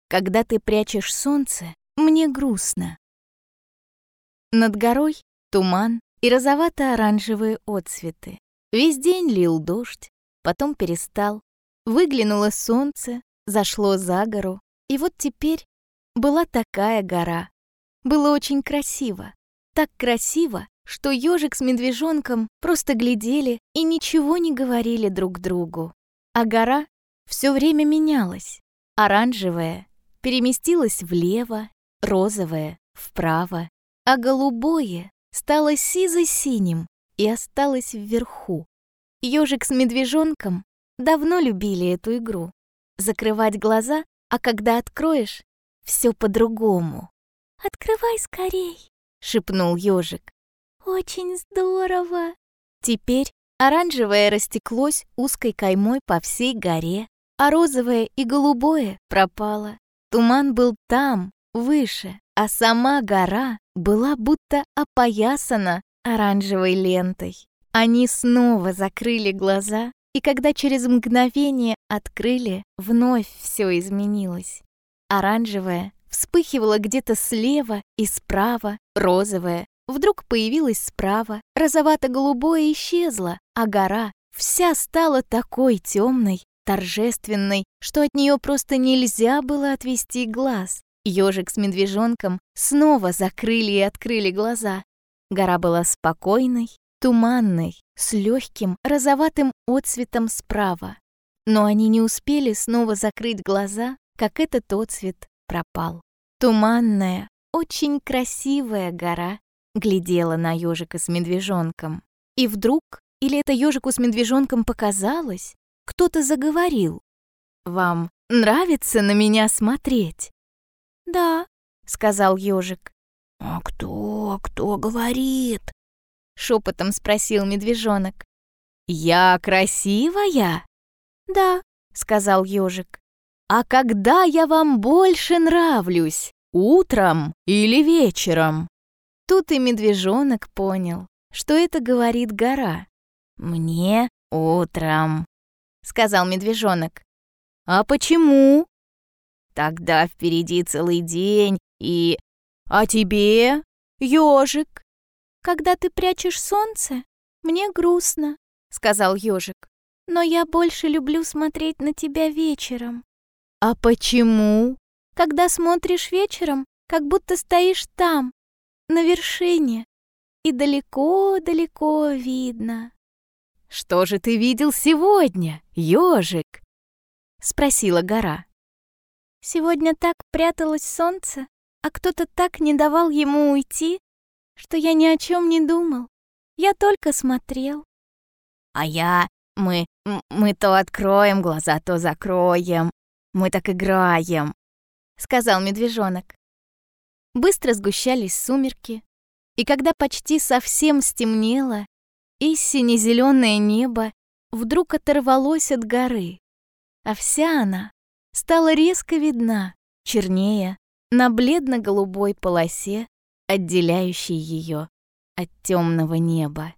Когда ты прячешь солнце, мне грустно. Над горой туман и розовато-оранжевые отцветы. Весь день лил дождь, потом перестал. Выглянуло солнце, зашло за гору. И вот теперь была такая гора. Было очень красиво. Так красиво, что ежик с медвежонком просто глядели и ничего не говорили друг другу. А гора все время менялась. Оранжевая переместилась влево, розовое — вправо, а голубое стало сизо-синим и осталось вверху. Ежик с медвежонком давно любили эту игру. Закрывать глаза, а когда откроешь, все по-другому. «Открывай скорей!» — шепнул ежик. «Очень здорово!» Теперь оранжевое растеклось узкой каймой по всей горе, а розовое и голубое пропало. Туман был там, выше, а сама гора была будто опоясана оранжевой лентой. Они снова закрыли глаза, и когда через мгновение открыли, вновь все изменилось. Оранжевое вспыхивало где-то слева и справа, розовое вдруг появилось справа, розовато-голубое исчезло, а гора вся стала такой темной, торжественной, что от нее просто нельзя было отвести глаз. Ежик с медвежонком снова закрыли и открыли глаза. Гора была спокойной, туманной, с легким розоватым отцветом справа. Но они не успели снова закрыть глаза, как этот отцвет пропал. Туманная, очень красивая гора глядела на ежика с медвежонком. И вдруг, или это ежику с медвежонком показалось, кто-то заговорил. «Вам нравится на меня смотреть?» «Да», — сказал ежик. «А кто говорит?» — шепотом спросил медвежонок. «Я красивая?» «Да», — сказал ежик. «А когда я вам больше нравлюсь? Утром или вечером?» Тут и медвежонок понял, что это говорит гора. «Мне утром», — сказал медвежонок. «А почему?» «Тогда впереди целый день и... А тебе, ежик?» «Когда ты прячешь солнце, мне грустно», — сказал ежик. «Но я больше люблю смотреть на тебя вечером». «А почему?» «Когда смотришь вечером, как будто стоишь там, на вершине, и далеко-далеко видно». «Что же ты видел сегодня, ежик?» — спросила гора. «Сегодня так пряталось солнце, а кто-то так не давал ему уйти, что я ни о чем не думал. Я только смотрел». Мы то откроем глаза, то закроем. Мы так играем», — сказал медвежонок. Быстро сгущались сумерки, и когда почти совсем стемнело, и сине-зеленое небо вдруг оторвалось от горы, а вся она стала резко видна, чернее, на бледно-голубой полосе, отделяющей ее от темного неба.